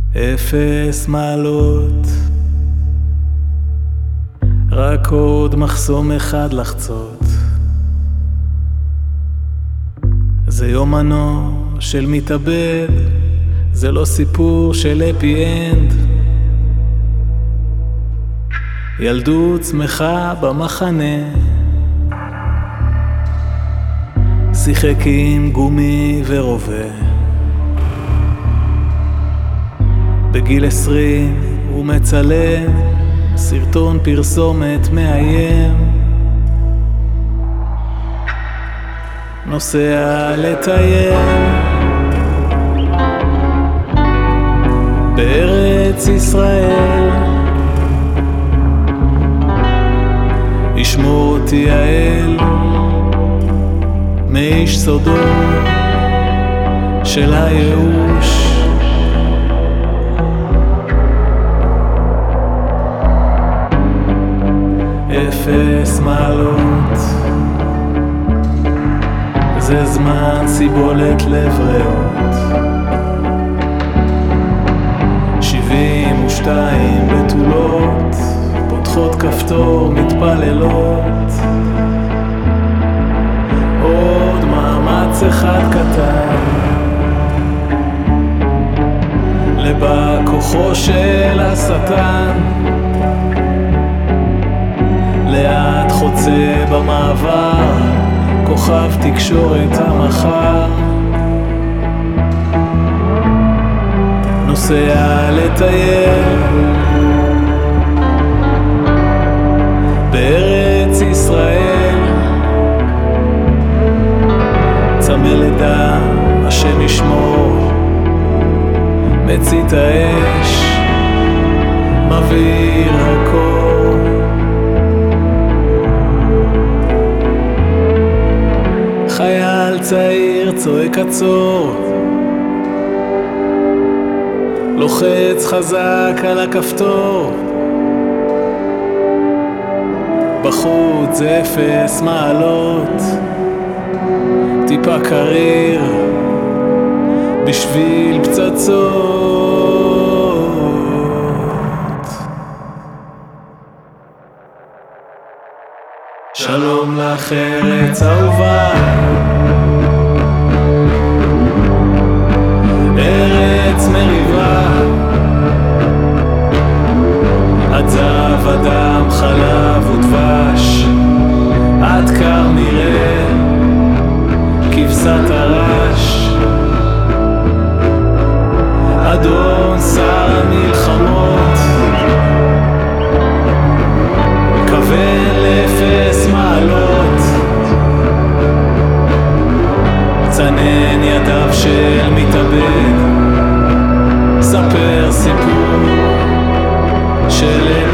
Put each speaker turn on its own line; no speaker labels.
אפס מעלות, רק עוד מחסום אחד לחצות. זה יומנו של מתאבד, זה לא סיפור של הפי אנד. ילדות שמחה במחנה, שיחק עם גומי ורובה. בגיל 20 הוא מצלם סרטון פרסומת מאיים, נוסע לטייל בארץ ישראל. ישמור אותי האל מאיש סודו של הייאוש. אפס מעלות, זה זמן סיבולת לב רעות. 72 בתולות פותחות כפתור מתפללות. עוד מאמץ אחד קטן לבא כוחו של השטן. לאט חוצה במעבר כוכב תקשורת המחר, נוסע לטייל בארץ ישראל. צמא לדם השם ישמור, מצית האש מבעיר הכל. חייל צעיר צועק עצור, לוחץ חזק על הכפתור. בחוץ זה אפס מעלות, טיפה קריר בשביל פצצות. שלום לך ארץ אהובה, ארץ מריבה. את זהב אדם חלב ודבש, את קר מראה כבשת הרש. אדון שר המלחמות כוון לאפס מעלות. צנן ידיו של מתאבד, ספר סיפור של